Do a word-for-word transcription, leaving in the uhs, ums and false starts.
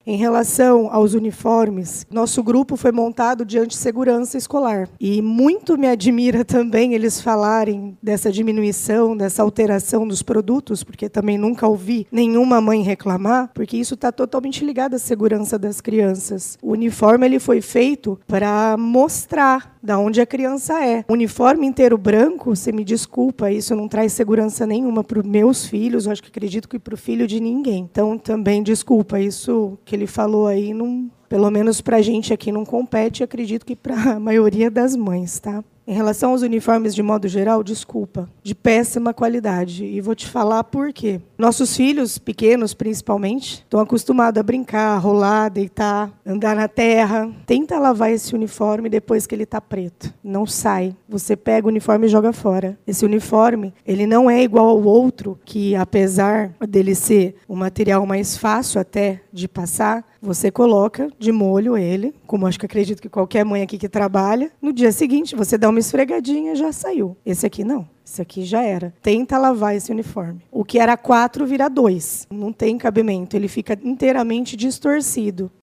Em relação aos uniformes, nosso grupo foi montado diante de segurança escolar. E muito me admira também eles falarem dessa diminuição, dessa alteração dos produtos, porque também nunca ouvi nenhuma mãe reclamar, porque isso está totalmente ligado à segurança das crianças. O uniforme ele foi feito para mostrar da onde a criança é. O uniforme inteiro branco, você me desculpa, isso não traz segurança nenhuma para os meus filhos, eu acho que acredito que para o filho de ninguém. Então, também, desculpa, isso que ele falou aí, não, pelo menos para a gente aqui não compete, acredito que para a maioria das mães, tá? Em relação aos uniformes, de modo geral, desculpa, de péssima qualidade. E vou te falar por quê. Nossos filhos, pequenos principalmente, estão acostumados a brincar, rolar, deitar, andar na terra. Tenta lavar esse uniforme depois que ele está preto. Não sai. Você pega o uniforme e joga fora. Esse uniforme, ele não é igual ao outro, que apesar dele ser um material mais fácil até de passar, você coloca de molho ele, como acho que acredito que qualquer mãe aqui que trabalha. No dia seguinte, você dá uma esfregadinha e já saiu. Esse aqui não. Esse aqui já era. Tenta lavar esse uniforme. O que era quatro vira dois. Não tem cabimento. Ele fica inteiramente distorcido.